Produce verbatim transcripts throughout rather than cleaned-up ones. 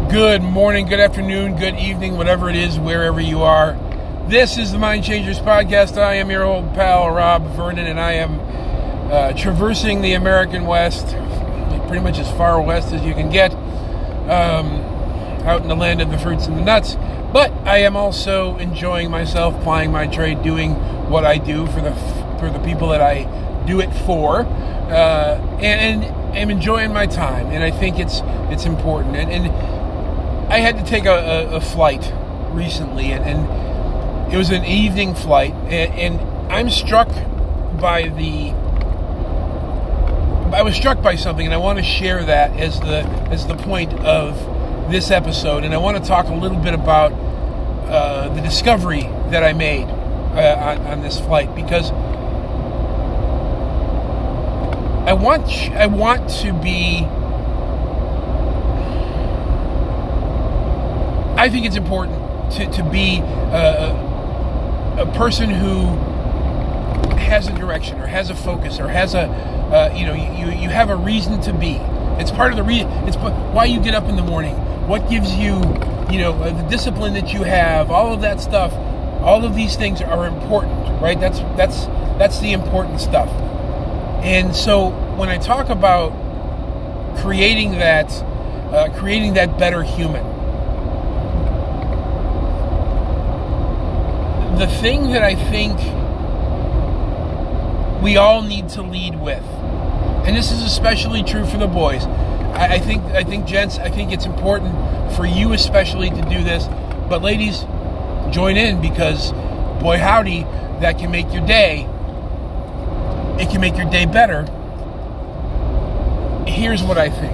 Good morning, good afternoon, good evening, whatever it is, wherever you are. This is the Mind Changers Podcast. I am your old pal, Rob Vernon, and I am uh, traversing the American West, pretty much as far west as you can get, um, out in the land of the fruits and the nuts. But I am also enjoying myself, plying my trade, doing what I do for the for the people that I do it for, uh, and, and am enjoying my time. And I think it's it's important. And, and I had to take a, a, a flight recently, and, and it was an evening flight, and, and I'm struck by the. I was struck by something, and I want to share that as the as the point of this episode. And I want to talk a little bit about uh, the discovery that I made uh, on, on this flight, because I want I want to be. I think it's important to, to be uh, a person who has a direction or has a focus or has a, uh, you know, you, you have a reason to be. It's part of the reason, it's why you get up in the morning, what gives you, you know, the discipline that you have, all of that stuff, all of these things are important, right? That's, that's, that's the important stuff. And so when I talk about creating that, uh, creating that better human, the thing that I think we all need to lead with, and this is especially true for the boys. I, I think, I think, gents, I think it's important for you especially to do this. But ladies, join in, because, boy howdy, that can make your day. It can make your day better. Here's what I think.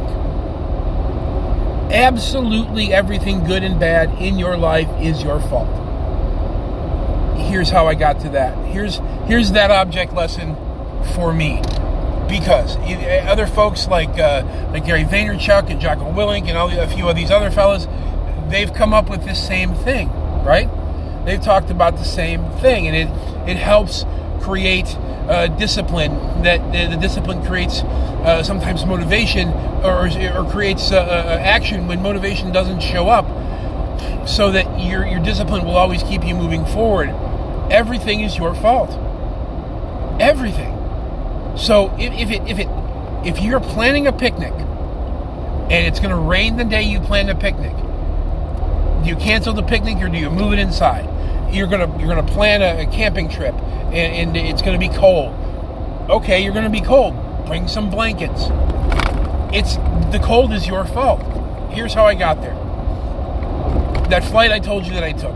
Absolutely everything good and bad in your life is your fault. Here's how I got to that. Here's here's that object lesson for me, because other folks like uh, like Gary Vaynerchuk and Jocko Willink and all the, a few of these other fellas, they've come up with this same thing, right? They've talked about the same thing, and it it helps create uh, discipline. That the, the discipline creates uh, sometimes motivation, or or creates uh, uh, action when motivation doesn't show up, so that your your discipline will always keep you moving forward. Everything is your fault. Everything. So if, if it if it if you're planning a picnic and it's going to rain the day you plan the picnic, do you cancel the picnic or do you move it inside? You're gonna you're gonna plan a, a camping trip and, and it's going to be cold. Okay, you're going to be cold. Bring some blankets. It's the cold is your fault. Here's how I got there. That flight I told you that I took.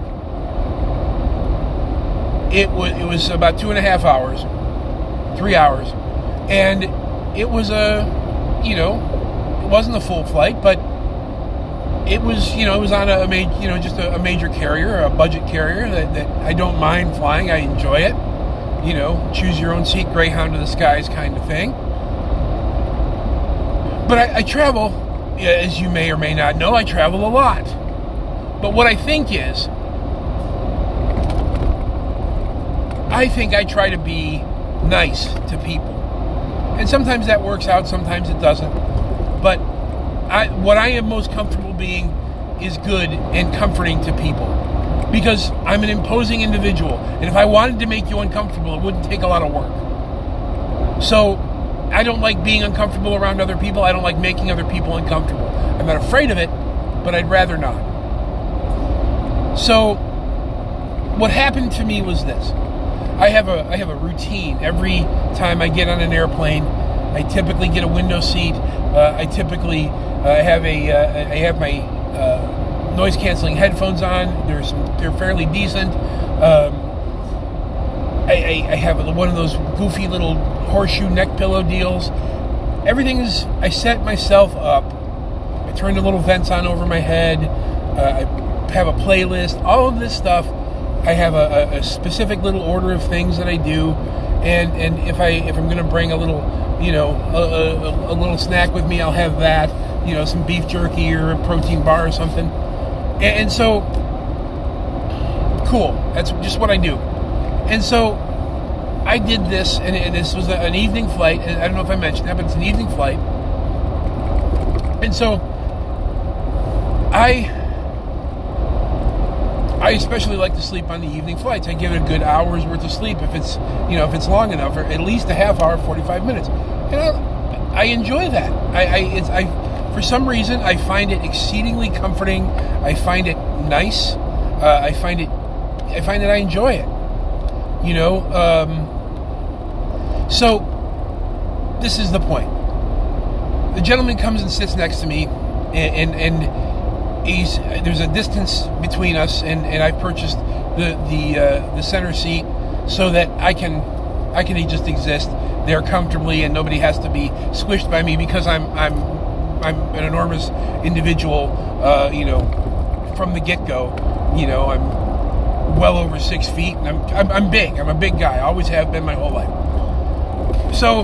It was it was about two and a half hours, three hours, and it was a, you know, it wasn't a full flight, but it was, you know, it was on a, a major, you know, just a, a major carrier, a budget carrier that, that I don't mind flying. I enjoy it, you know, choose your own seat, Greyhound to the skies kind of thing. But I, I travel, as you may or may not know, I travel a lot. But what I think is, I think I try to be nice to people. And sometimes that works out, sometimes it doesn't. But I, what I am most comfortable being is good and comforting to people. Because I'm an imposing individual. And if I wanted to make you uncomfortable, it wouldn't take a lot of work. So I don't like being uncomfortable around other people. I don't like making other people uncomfortable. I'm not afraid of it, but I'd rather not. So what happened to me was this. I have a I have a routine. Every time I get on an airplane, I typically get a window seat. Uh, I typically uh, have a uh, I have my uh, noise canceling headphones on. They're some, they're fairly decent. Um, I, I, I have one of those goofy little horseshoe neck pillow deals. Everything is. I set myself up. I turn the little vents on over my head. Uh, I have a playlist. All of this stuff. I have a, a specific little order of things that I do, and, and if I if I'm going to bring a little, you know, a, a, a little snack with me, I'll have that, you know, some beef jerky or a protein bar or something, and, and so cool. That's just what I do, and so I did this, and, and this was an evening flight. And I don't know if I mentioned that, but it's an evening flight, and so I I especially like to sleep on the evening flights. I give it a good hour's worth of sleep if it's, you know, if it's long enough, or at least a half hour, forty-five minutes. And I, I enjoy that. I, I, it's, I, for some reason, I find it exceedingly comforting. I find it nice. Uh, I find it, I find that I enjoy it. You know, um, so this is the point. The gentleman comes and sits next to me, and, and, and He's, there's a distance between us, and, and I've purchased the the uh, the center seat so that I can I can just exist there comfortably, and nobody has to be squished by me because I'm I'm I'm an enormous individual. Uh, you know, from the get go, you know, I'm well over six feet, and I'm, I'm I'm big. I'm a big guy. I always have been my whole life. So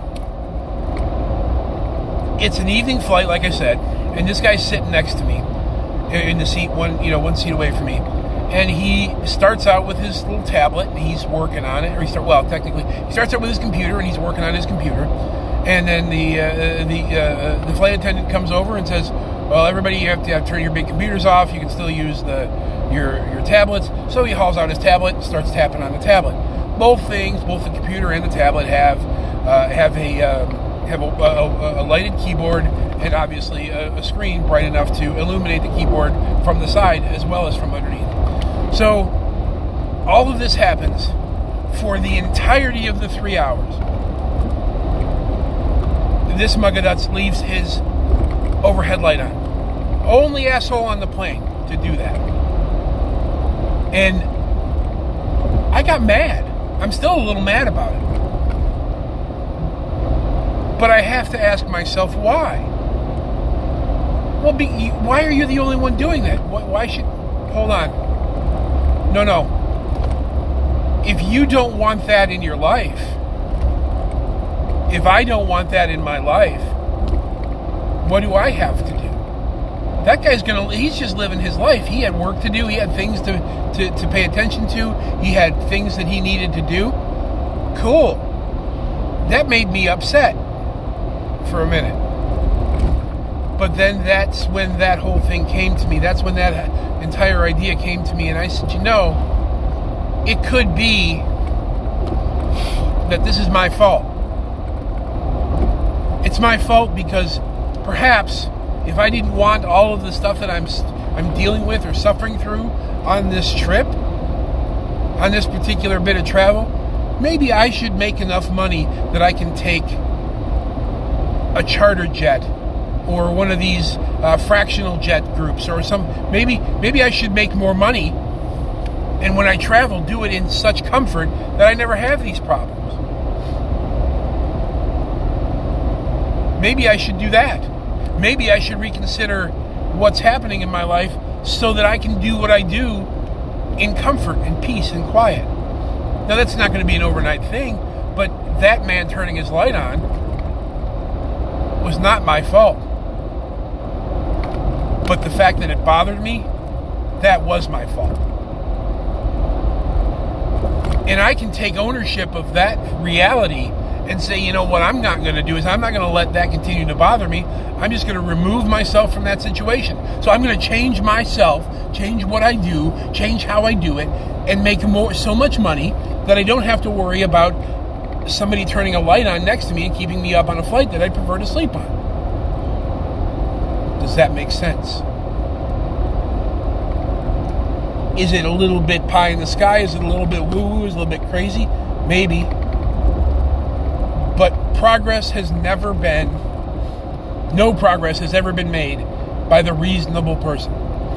it's an evening flight, like I said, and this guy's sitting next to me in the seat, one you know, one seat away from me, and he starts out with his little tablet, and he's working on it, or he start well, technically, he starts out with his computer, and he's working on his computer, and then the uh, the uh, the flight attendant comes over and says, "Well, everybody, you have to have, turn your big computers off. You can still use the your your tablets." So he hauls out his tablet and starts tapping on the tablet. Both things, both the computer and the tablet, have uh, have a um, have a, a, a lighted keyboard, and obviously a, a screen bright enough to illuminate the keyboard from the side as well as from underneath. So all of this happens for the entirety of the three hours. This Muggaduts leaves his overhead light on. Only asshole on the plane to do that. And I got mad. I'm still a little mad about it. But I have to ask myself, why? Well, be, why are you the only one doing that? Why, why should... Hold on. No, no. If you don't want that in your life, if I don't want that in my life, what do I have to do? That guy's going to... He's just living his life. He had work to do. He had things to, to, to pay attention to. He had things that he needed to do. Cool. That made me upset for a minute. But then that's when that whole thing came to me. That's when that entire idea came to me. And I said, you know, it could be that this is my fault. It's my fault because perhaps if I didn't want all of the stuff that I'm I'm dealing with or suffering through on this trip, on this particular bit of travel, maybe I should make enough money that I can take a charter jet or one of these uh, fractional jet groups, or some maybe maybe I should make more money, and when I travel, do it in such comfort that I never have these problems. Maybe I should do that. Maybe I should reconsider what's happening in my life so that I can do what I do in comfort and peace and quiet. Now, that's not going to be an overnight thing, but that man turning his light on was not my fault. But the fact that it bothered me, that was my fault. And I can take ownership of that reality and say, you know, what I'm not going to do is I'm not going to let that continue to bother me. I'm just going to remove myself from that situation. So I'm going to change myself, change what I do, change how I do it, and make more so much money that I don't have to worry about somebody turning a light on next to me and keeping me up on a flight that I prefer to sleep on. Does that make sense? Is it a little bit pie in the sky? Is it a little bit woo-woo? Is it a little bit crazy? Maybe. But progress has never been, no progress has ever been made by the reasonable person.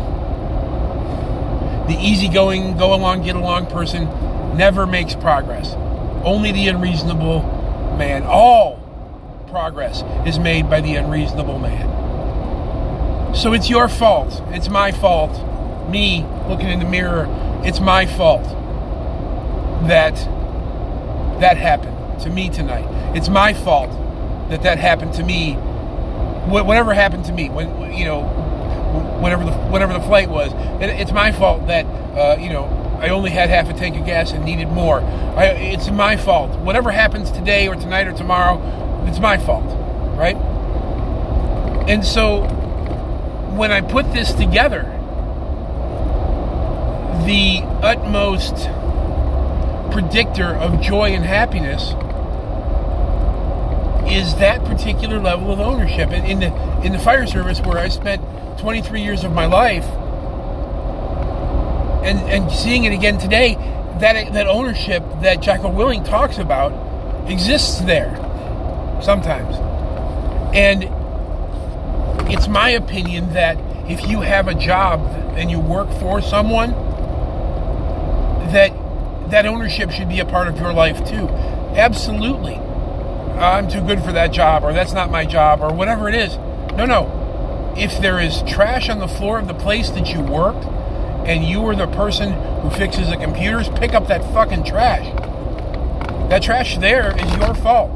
The easygoing, go along, get along person never makes progress. Only the unreasonable man. All progress is made by the unreasonable man. So it's your fault. It's my fault. Me looking in the mirror, it's my fault that that happened to me tonight. It's my fault that that happened to me. Whatever happened to me, when you know, whatever the whatever the flight was, it's my fault that uh, you know I only had half a tank of gas and needed more. I, it's my fault. Whatever happens today or tonight or tomorrow, it's my fault, right? And so when I put this together, the utmost predictor of joy and happiness is that particular level of ownership. And in the in the fire service, where I spent twenty-three years of my life, and and seeing it again today, that that ownership that Jocko Willink talks about exists there sometimes. And it's my opinion that if you have a job and you work for someone, that that ownership should be a part of your life too. Absolutely. I'm too good for that job, or that's not my job, or whatever it is. No, no. If there is trash on the floor of the place that you worked, and you are the person who fixes the computers, pick up that fucking trash. That trash there is your fault.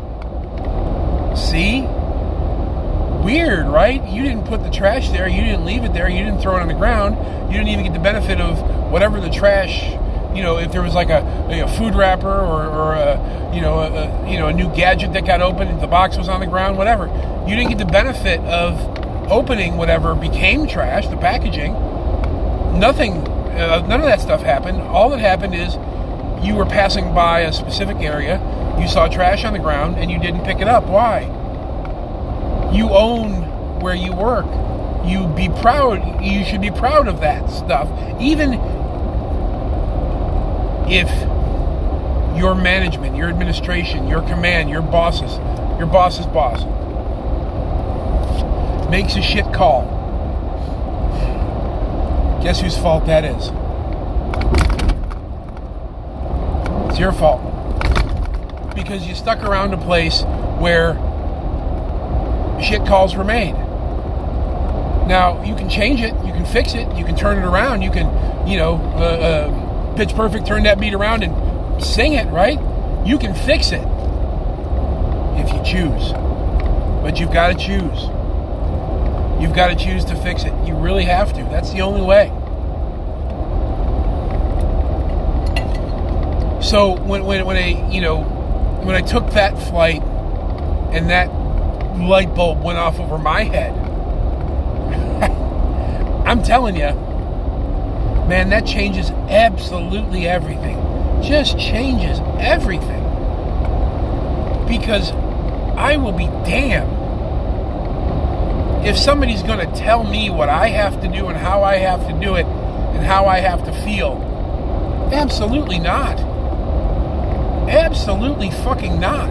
See? Weird, right? You didn't put the trash there. You didn't leave it there. You didn't throw it on the ground. You didn't even get the benefit of whatever the trash, you know, if there was like a, a food wrapper or, or a, you know, a, you know, a new gadget that got opened and the box was on the ground, whatever. You didn't get the benefit of opening whatever became trash, the packaging. Nothing, uh, none of that stuff happened. All that happened is you were passing by a specific area, you saw trash on the ground, and you didn't pick it up. Why? You own where you work. You be proud. You should be proud of that stuff. Even if your management, your administration, your command, your bosses, your boss's boss makes a shit call, guess whose fault that is? It's your fault. Because you stuck around a place where shit calls were made. Now, you can change it, you can fix it, you can turn it around, you can, you know, uh, uh, Pitch Perfect, turn that beat around and sing it, right? You can fix it if you choose. But you've got to choose. You've got to choose to fix it. You really have to. That's the only way. So when when when I you know when I took that flight and that light bulb went off over my head, I'm telling you, man, that changes absolutely everything. Just changes everything. Because I will be damned if somebody's going to tell me what I have to do and how I have to do it and how I have to feel. Absolutely not. Absolutely fucking not.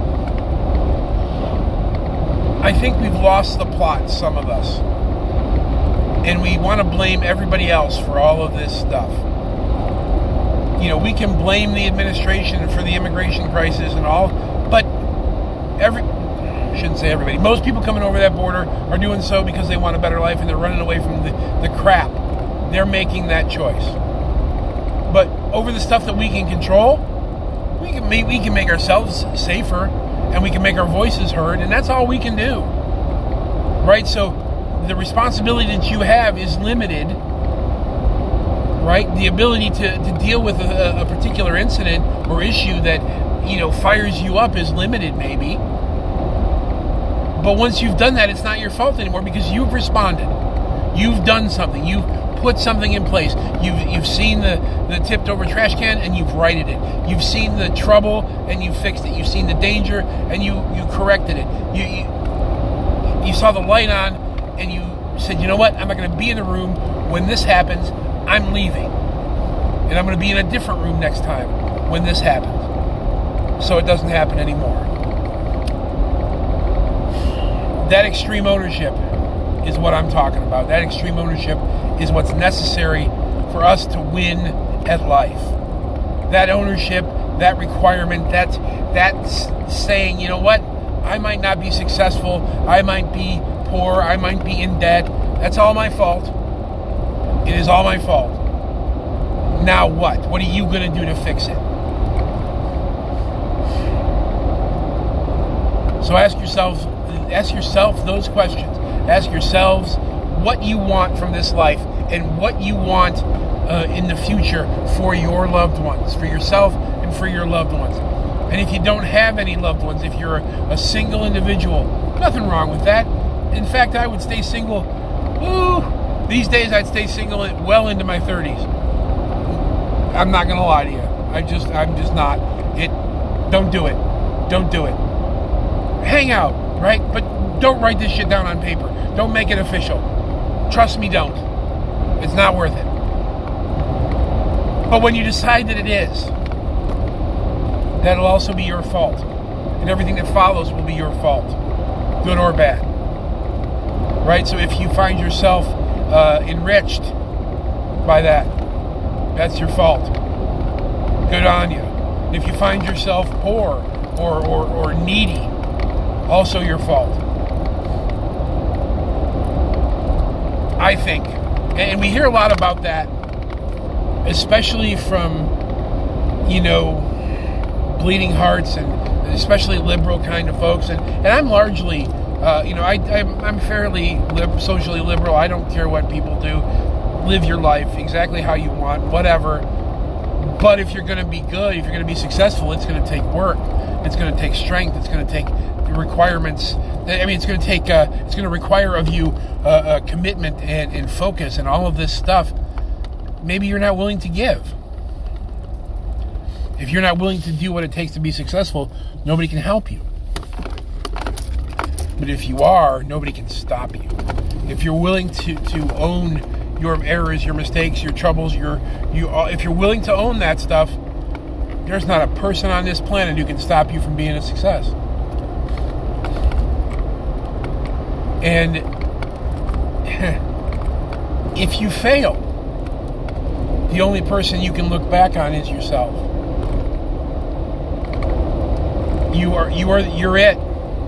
I think we've lost the plot, some of us. And we want to blame everybody else for all of this stuff. You know, we can blame the administration for the immigration crisis and all, but every... I shouldn't say everybody. Most people coming over that border are doing so because they want a better life and they're running away from the, the crap. They're making that choice. But over the stuff that we can control, we can make, we can make ourselves safer and we can make our voices heard, and that's all we can do. Right? So the responsibility that you have is limited. Right? The ability to, to deal with a, a particular incident or issue that, you know, fires you up is limited maybe. But once you've done that, it's not your fault anymore because you've responded. You've done something. You've put something in place. You've you've seen the, the tipped over trash can and you've righted it. You've seen the trouble and you fixed it. You've seen the danger and you, you corrected it. You, you you saw the light on and you said, you know what? I'm not going to be in the room when this happens. I'm leaving. And I'm going to be in a different room next time when this happens. So it doesn't happen anymore. That extreme ownership is what I'm talking about. That extreme ownership is what's necessary for us to win at life. That ownership, that requirement, that, that saying, you know what, I might not be successful, I might be poor, I might be in debt, that's all my fault. It is all my fault. Now what? What are you going to do to fix it? So ask yourself, ask yourself those questions. Ask yourselves what you want from this life and what you want uh, in the future for your loved ones, for yourself and for your loved ones. And if you don't have any loved ones, if you're a, a single individual, nothing wrong with that. In fact, I would stay single Ooh, these days I'd stay single well into my thirties. I'm not gonna lie to you. I just, I'm just not. It. Don't do it. Don't do it. Hang out, right? But don't write this shit down on paper. Don't make it official. Trust me, don't. It's not worth it. But when you decide that it is, that'll also be your fault. And everything that follows will be your fault, good or bad. Right? So if you find yourself uh, enriched by that, that's your fault. Good on you. And if you find yourself poor or, or, or needy, also your fault. I think. And we hear a lot about that, especially from, you know, bleeding hearts and especially liberal kind of folks. And, and I'm largely, uh, you know, I, I'm, I'm fairly lib- socially liberal. I don't care what people do. Live your life exactly how you want, whatever. But if you're going to be good, if you're going to be successful, it's going to take work. It's going to take strength. It's going to take requirements. I mean, it's going to take, uh, it's going to require of you uh, a commitment and, and focus and all of this stuff. Maybe you're not willing to give. If you're not willing to do what it takes to be successful, nobody can help you. But if you are, nobody can stop you. If you're willing to, to own your errors, your mistakes, your troubles, your you, if you're willing to own that stuff, there's not a person on this planet who can stop you from being a success. And if you fail, the only person you can look back on is yourself. You are, you are, you're it.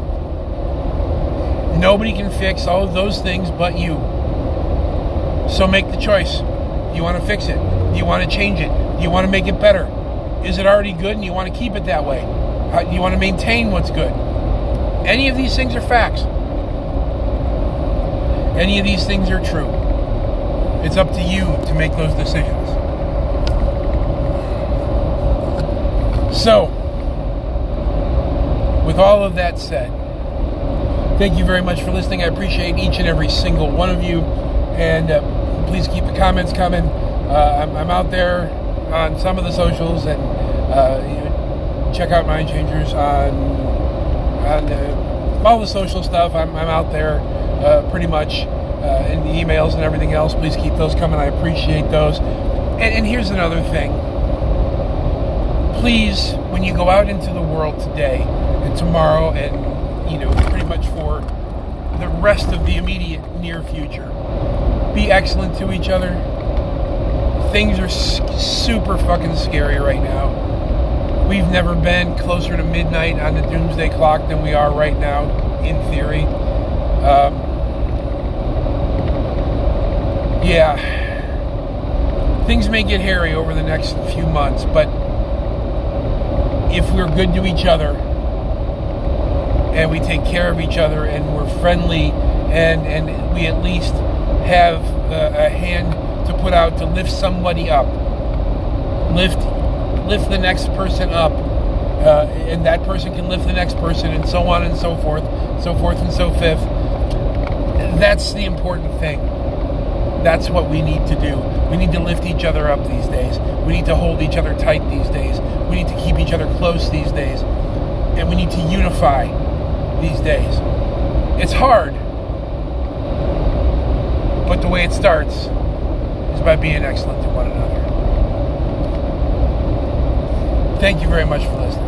Nobody can fix all of those things but you. So make the choice. Do you want to fix it? Do you want to change it? Do you want to make it better? Is it already good and you want to keep it that way? How, do you want to maintain what's good? Any of these things are facts. Any of these things are true. It's up to you to make those decisions. So, with all of that said, thank you very much for listening. I appreciate each and every single one of you. And uh, please keep the comments coming. Uh, I'm, I'm out there on some of the socials, and uh, you know, check out Mind Changers on, on uh, all the social stuff. I'm, I'm out there uh, pretty much uh, in the emails and everything else. Please keep those coming. I appreciate those. And, and here's another thing. Please, when you go out into the world today and tomorrow and, you know, pretty much for the rest of the immediate near future, be excellent to each other. Things are s- super fucking scary right now. We've never been closer to midnight on the doomsday clock than we are right now, in theory. Um, yeah. Things may get hairy over the next few months, but if we're good to each other and we take care of each other and we're friendly and, and we at least have a, a hand to put out to lift somebody up, lift lift the next person up, uh, and that person can lift the next person, and so on and so forth, so forth and so fifth. That's the important thing. That's what we need to do. We need to lift each other up these days. We need to hold each other tight these days. We need to keep each other close these days. And we need to unify these days. It's hard. But the way it starts is by being excellent to one another. Thank you very much for listening.